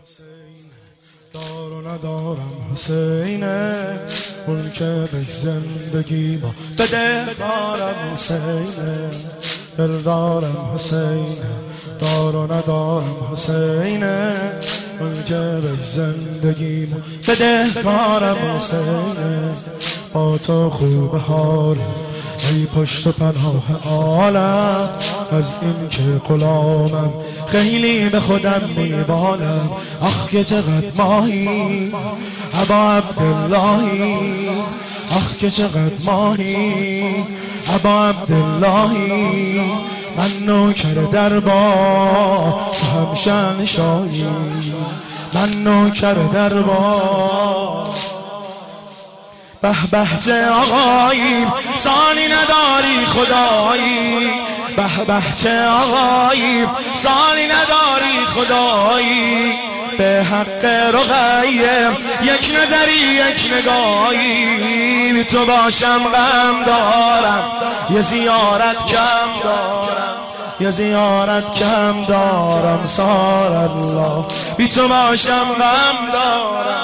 حسین دار و ندارم حسینه اون که به زندگی با بده دارم حسینه دل دارم حسینه دار و ندارم حسینه اون که به زندگی با بده دارم حسینه با تو خوب حال ای پشت و پناه عالم از این که غلامم خیلی به خودم میبالم آخ که چقدر ماهی ابا عبداللهی آخ که چقدر ماهی ابا عبداللهی من نوکر دربار تو هم شهنشاهی من نوکر دربار به به چه آقاییم سانی نداری خدایی به به چه آقاییم سانی نداری خدایی به حق رقیه یک نظری یک نگاهی بی تو باشم غم دارم یه زیارت کم دارم یه زیارت کم دارم سار الله بی تو باشم غم دارم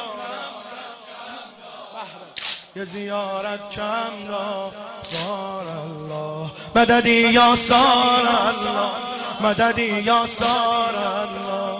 یه زیارت کم دارم سار الله مددی یا سار الله مددی یا سار الله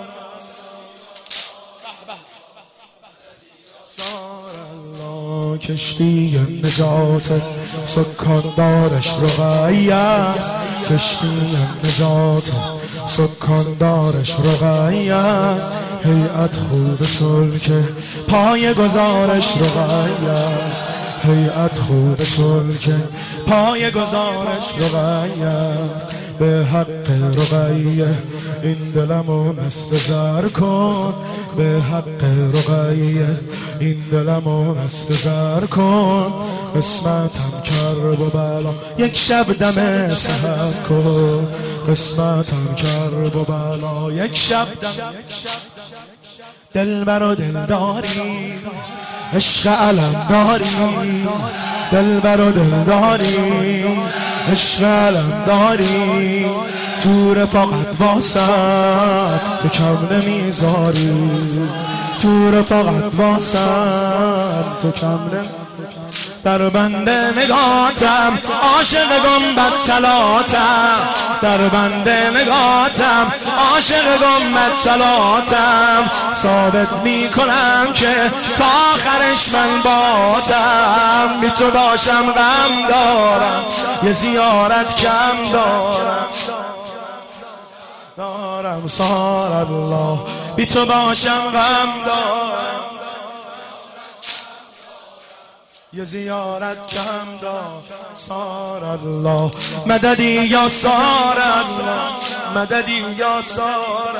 سار الله کشتی نجات سکان دارش رقیه است کشتی نجات سکان دارش رقیه است هیئت خوب سلک پای گزارش رقیه است هیئت خوب سلک پای گزارش رقیه است به حق رقیه این دلمو مست زر کن به حق رقیه این دلمو مست زر کن قسمتم کرب و بلا یک شب دم سحر کن قسمتم کرب و بلا یک شب دم دلبر و دلداری عشق علم داری دلبر و دلداری عشق علم داری تو رفاقت واسد تو کم نمیذاری تو رفاقت واسد تو کم نمیذاری در بند نگاتم عاشق گنبد طلاتم در بند نگاتم عاشق گنبد طلاتم ثابت میکنم که تا آخرش من باتم بی تو باشم غم دارم یه زیارت کم دارم سار الله بی تو باشم غم دارم یه زیارت کم دار سار الله مددی یا سار الله مددی یا سار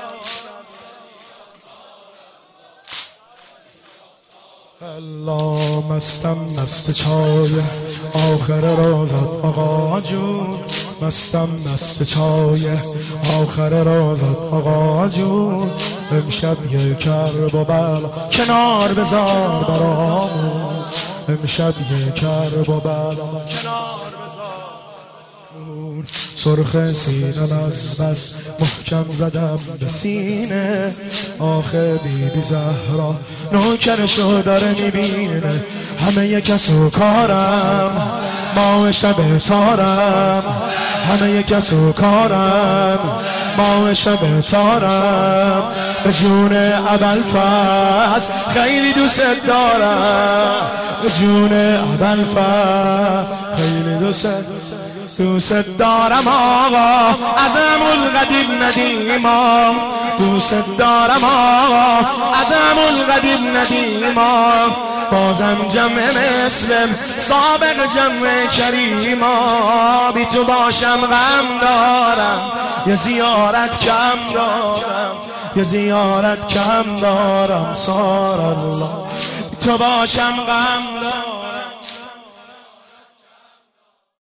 الله مستم مست چای آخر رازت آقا جون مستم مست چای آخر رازت آقا جون امشب یه کرب و بلا کنار بذار برامون امشب یه کرب و بلا کنار بذار سرخ سینم از بس محکم زدم به سینه آخه بیبی زهرا نوکرشو داره میبینه همه کس و کارم ماه شب تارم همه کس و کارم ماه شب تارم به جون ابوالفضل خیلی دوست دارم به جون ابوالفضل خیلی دوست دارم آقا عظم القدیم ندیما دوست دارم آقا عظم القدیم ندیما بازم جمع مسلم سابق جمع کریما بی تو باشم غم دارم یه زیارت کم دارم یه زیارت کم دارم سار الله بی تو باشم غم دارم